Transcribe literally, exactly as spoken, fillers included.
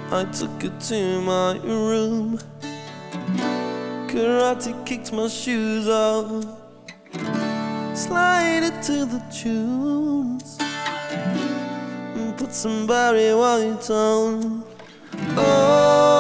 I took it to my room, karate kicked my shoes off, slided to the tunes, and put some Barry White on. Oh,